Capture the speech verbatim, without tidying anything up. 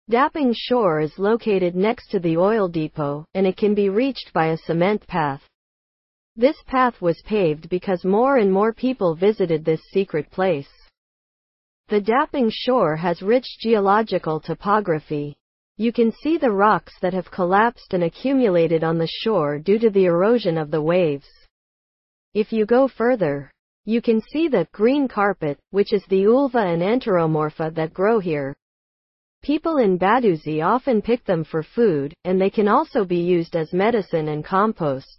Dapping Shore is located next to the oil depot, and it can be reached by a cement path. This path was paved because more and more people visited this secret place. The Dapping Shore has rich geological topography. You can see the rocks that have collapsed and accumulated on the shore due to the erosion of the waves. If you go further, you can see the green carpet, which is the ulva and enteromorpha that grow here. People in Baduzi often pick them for food, and they can also be used as medicine and compost.